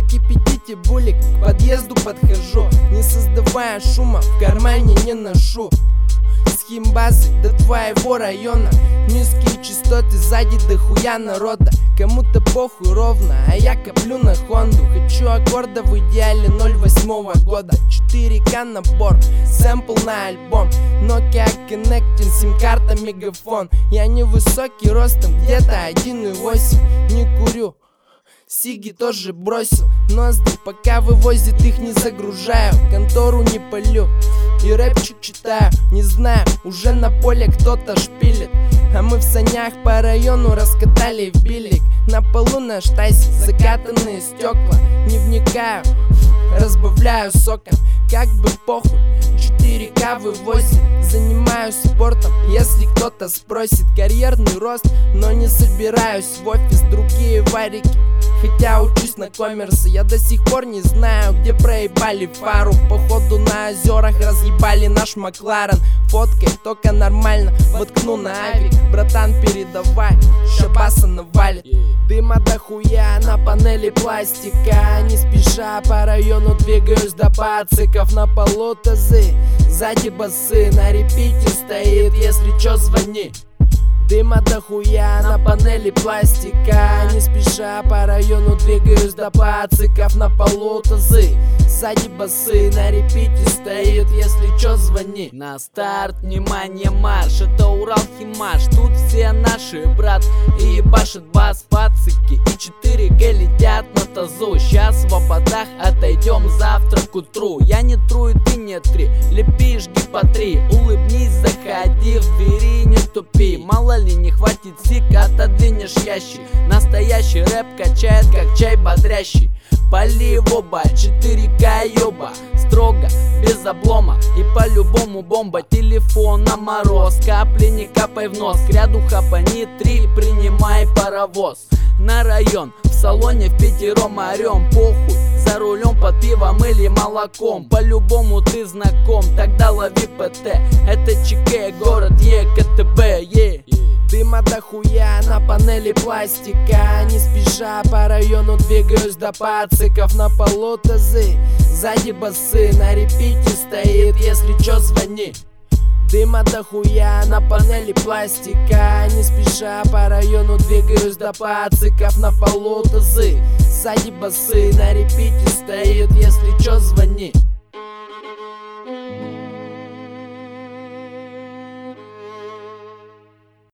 Закипятите булик, к подъезду подхожу, не создавая шума, в кармане не ношу. С химбазы до твоего района низкие частоты, сзади дохуя народа. Кому-то похуй ровно, а я коплю на Хонду. Хочу аккорда в идеале 08-го года. 4К набор, сэмпл на альбом. Nokia Connecting, сим-карта, мегафон. Я невысокий ростом, где-то 1,8. Не курю, сиги тоже бросил, ноздри пока вывозит, их не загружаю. Контору не палю и рэпчик читаю. Не знаю, уже на поле кто-то шпилит, а мы в санях по району раскатали в билик. На полу на штайсе закатанные стекла. Не вникаю, разбавляю соком, как бы похуй. 4К вывозит, занимаюсь спортом, если кто-то спросит. Карьерный рост, но не собираюсь в офис, другие варики. Хотя учусь на коммерсе, я до сих пор не знаю, где проебали фару. Походу на озерах разъебали наш Макларен. Фоткай только нормально, воткну на авик. Братан, передавай, шабаса навалит. Дыма дохуя на панели пластика. Не спеша по району двигаюсь до пациков. На полу тазы, сзади басы, на репите стоит, если чё звони. Дыма дохуя на панели пластика. Не спеша по району двигаюсь до пациков. На полу тазы, сзади басы, на репите стоит, если чё звони. На старт, внимание, марш, это Урал Химаш. Тут все наши, брат, и ебашит бас пацики. И 4Г летят на тазу. Сейчас в ободах отойдем завтра к утру. Я не тру и ты не три, лепи, жги по 3. Улыбнись, заходи, в двери не тупи. Мало ли не хватит сик, отодвинешь ящик. Настоящий рэп качает, как чай бодрящий. Пали в оба, 4К ёба, строго, без облома. И по-любому бомба, телефон на мороз. Капли не капай в нос, к ряду хапани 3, принимай паровоз. На район, в салоне впятером орем, похуй. За рулем под пивом или молоком. По-любому ты знаком, тогда лови ПТ. Это ЧК, город ЕКТБ, Дыма дохуя на панели пластика. Не спеша по району двигаюсь до пациков. На полу тазы, сзади басы, на репите стоит, если чё звони. Дыма дохуя на панели пластика. Не спеша по району двигаюсь до пациков. На полу тазы, сзади басы, на репите стоит, если чё звони.